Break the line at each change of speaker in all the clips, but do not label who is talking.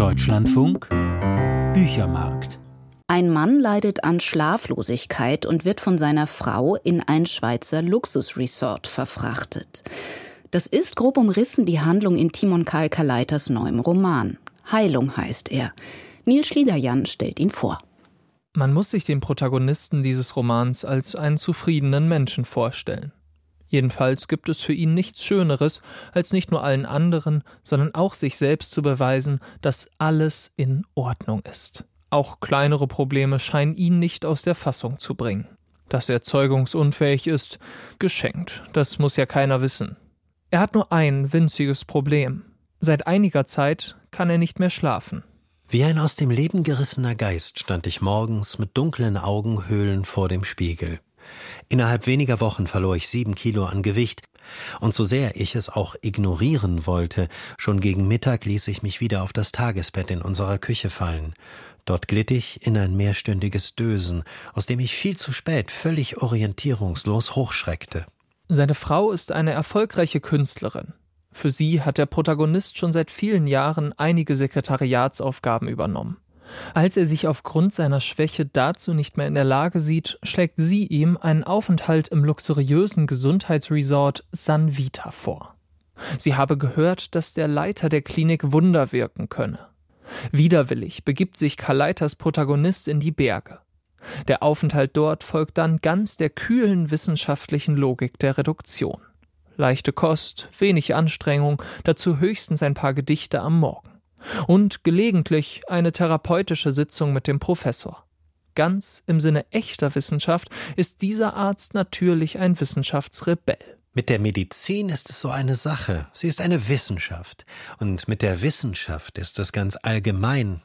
Deutschlandfunk Büchermarkt.
Ein Mann leidet an Schlaflosigkeit und wird von seiner Frau in ein Schweizer Luxusresort verfrachtet. Das ist grob umrissen die Handlung in Timon Karl Kaleiters neuem Roman. Heilung heißt er. Nils Schliederjan stellt ihn vor.
Man muss sich den Protagonisten dieses Romans als einen zufriedenen Menschen vorstellen. Jedenfalls gibt es für ihn nichts Schöneres, als nicht nur allen anderen, sondern auch sich selbst zu beweisen, dass alles in Ordnung ist. Auch kleinere Probleme scheinen ihn nicht aus der Fassung zu bringen. Dass er zeugungsunfähig ist, geschenkt, das muss ja keiner wissen. Er hat nur ein winziges Problem. Seit einiger Zeit kann er nicht mehr schlafen.
Wie ein aus dem Leben gerissener Geist stand ich morgens mit dunklen Augenhöhlen vor dem Spiegel. Innerhalb weniger Wochen verlor ich 7 Kilo an Gewicht, und so sehr ich es auch ignorieren wollte, schon gegen Mittag ließ ich mich wieder auf das Tagesbett in unserer Küche fallen. Dort glitt ich in ein mehrstündiges Dösen, aus dem ich viel zu spät völlig orientierungslos hochschreckte.
Seine Frau ist eine erfolgreiche Künstlerin. Für sie hat der Protagonist schon seit vielen Jahren einige Sekretariatsaufgaben übernommen. Als er sich aufgrund seiner Schwäche dazu nicht mehr in der Lage sieht, schlägt sie ihm einen Aufenthalt im luxuriösen Gesundheitsresort San Vita vor. Sie habe gehört, dass der Leiter der Klinik Wunder wirken könne. Widerwillig begibt sich Kaleiters Protagonist in die Berge. Der Aufenthalt dort folgt dann ganz der kühlen wissenschaftlichen Logik der Reduktion. Leichte Kost, wenig Anstrengung, dazu höchstens ein paar Gedichte am Morgen. Und gelegentlich eine therapeutische Sitzung mit dem Professor. Ganz im Sinne echter Wissenschaft ist dieser Arzt natürlich ein Wissenschaftsrebell.
Mit der Medizin ist es so eine Sache. Sie ist eine Wissenschaft. Und mit der Wissenschaft ist es ganz allgemein,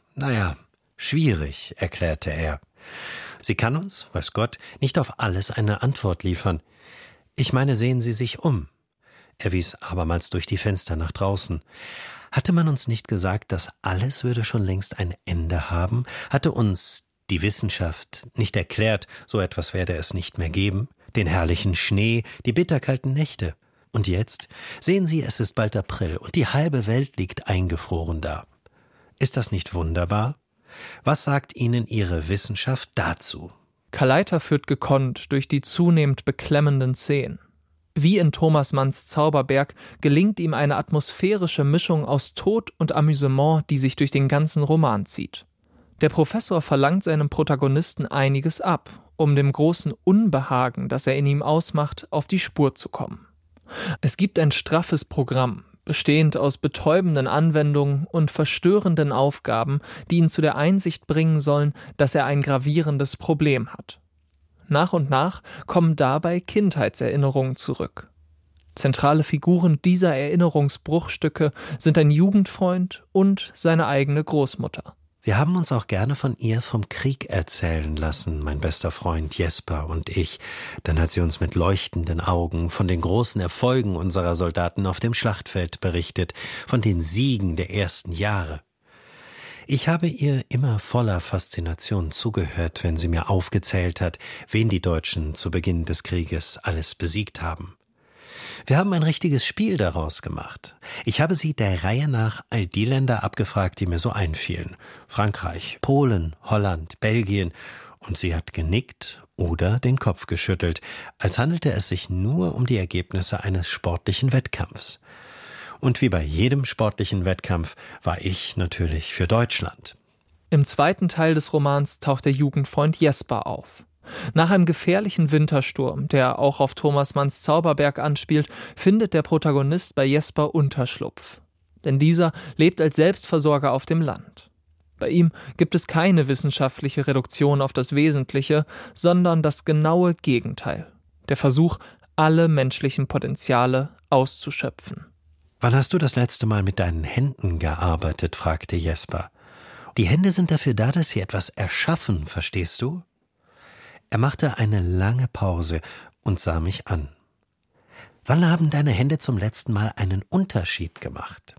schwierig, erklärte er. Sie kann uns, weiß Gott, nicht auf alles eine Antwort liefern. Ich meine, sehen Sie sich um. Er wies abermals durch die Fenster nach draußen. Hatte man uns nicht gesagt, dass alles würde schon längst ein Ende haben? Hatte uns die Wissenschaft nicht erklärt, so etwas werde es nicht mehr geben? Den herrlichen Schnee, die bitterkalten Nächte. Und jetzt? Sehen Sie, es ist bald April und die halbe Welt liegt eingefroren da. Ist das nicht wunderbar? Was sagt Ihnen Ihre Wissenschaft dazu?
Kaleiter führt gekonnt durch die zunehmend beklemmenden Szenen. Wie in Thomas Manns Zauberberg gelingt ihm eine atmosphärische Mischung aus Tod und Amüsement, die sich durch den ganzen Roman zieht. Der Professor verlangt seinem Protagonisten einiges ab, um dem großen Unbehagen, das er in ihm ausmacht, auf die Spur zu kommen. Es gibt ein straffes Programm, bestehend aus betäubenden Anwendungen und verstörenden Aufgaben, die ihn zu der Einsicht bringen sollen, dass er ein gravierendes Problem hat. Nach und nach kommen dabei Kindheitserinnerungen zurück. Zentrale Figuren dieser Erinnerungsbruchstücke sind ein Jugendfreund und seine eigene Großmutter.
Wir haben uns auch gerne von ihr vom Krieg erzählen lassen, mein bester Freund Jesper und ich. Dann hat sie uns mit leuchtenden Augen von den großen Erfolgen unserer Soldaten auf dem Schlachtfeld berichtet, von den Siegen der ersten Jahre. Ich habe ihr immer voller Faszination zugehört, wenn sie mir aufgezählt hat, wen die Deutschen zu Beginn des Krieges alles besiegt haben. Wir haben ein richtiges Spiel daraus gemacht. Ich habe sie der Reihe nach all die Länder abgefragt, die mir so einfielen. Frankreich, Polen, Holland, Belgien. Und sie hat genickt oder den Kopf geschüttelt, als handelte es sich nur um die Ergebnisse eines sportlichen Wettkampfs. Und wie bei jedem sportlichen Wettkampf war ich natürlich für Deutschland.
Im zweiten Teil des Romans taucht der Jugendfreund Jesper auf. Nach einem gefährlichen Wintersturm, der auch auf Thomas Manns Zauberberg anspielt, findet der Protagonist bei Jesper Unterschlupf. Denn dieser lebt als Selbstversorger auf dem Land. Bei ihm gibt es keine wissenschaftliche Reduktion auf das Wesentliche, sondern das genaue Gegenteil. Der Versuch, alle menschlichen Potenziale auszuschöpfen.
»Wann hast du das letzte Mal mit deinen Händen gearbeitet?« fragte Jesper. »Die Hände sind dafür da, dass sie etwas erschaffen, verstehst du?« Er machte eine lange Pause und sah mich an. »Wann haben deine Hände zum letzten Mal einen Unterschied gemacht?«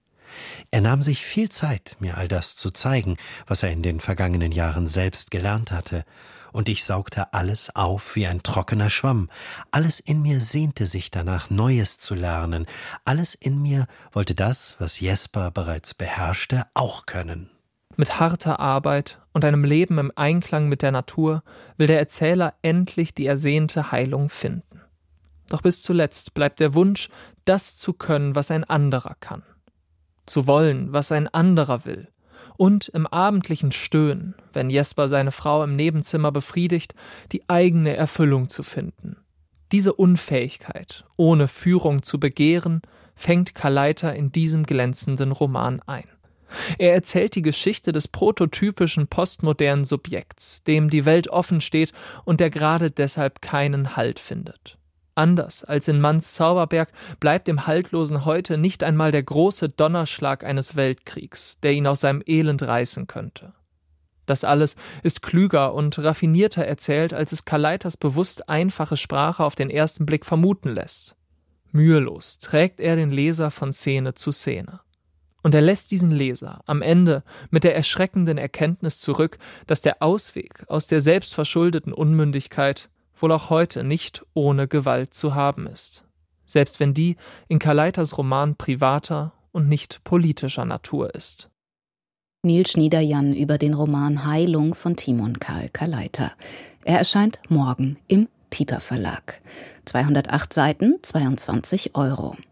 Er nahm sich viel Zeit, mir all das zu zeigen, was er in den vergangenen Jahren selbst gelernt hatte. und ich saugte alles auf wie ein trockener Schwamm. Alles in mir sehnte sich danach, Neues zu lernen. Alles in mir wollte das, was Jesper bereits beherrschte, auch können.
Mit harter Arbeit und einem Leben im Einklang mit der Natur will der Erzähler endlich die ersehnte Heilung finden. Doch bis zuletzt bleibt der Wunsch, das zu können, was ein anderer kann. Zu wollen, was ein anderer will. Und im abendlichen Stöhnen, wenn Jesper seine Frau im Nebenzimmer befriedigt, die eigene Erfüllung zu finden. Diese Unfähigkeit, ohne Führung zu begehren, fängt Kaleiter in diesem glänzenden Roman ein. Er erzählt die Geschichte des prototypischen postmodernen Subjekts, dem die Welt offen steht und der gerade deshalb keinen Halt findet. Anders als in Manns Zauberberg bleibt dem Haltlosen heute nicht einmal der große Donnerschlag eines Weltkriegs, der ihn aus seinem Elend reißen könnte. Das alles ist klüger und raffinierter erzählt, als es Kaleiters bewusst einfache Sprache auf den ersten Blick vermuten lässt. Mühelos trägt er den Leser von Szene zu Szene. Und er lässt diesen Leser am Ende mit der erschreckenden Erkenntnis zurück, dass der Ausweg aus der selbstverschuldeten Unmündigkeit wohl auch heute nicht ohne Gewalt zu haben ist. Selbst wenn die in Kaleiters Roman privater und nicht politischer Natur ist.
Nils Schniederjan über den Roman Heilung von Timon Karl Kaleiter. Er erscheint morgen im Piper Verlag. 208 Seiten, 22 €.